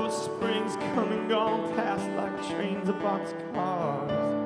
those springs come and gone past like trains of boxcars.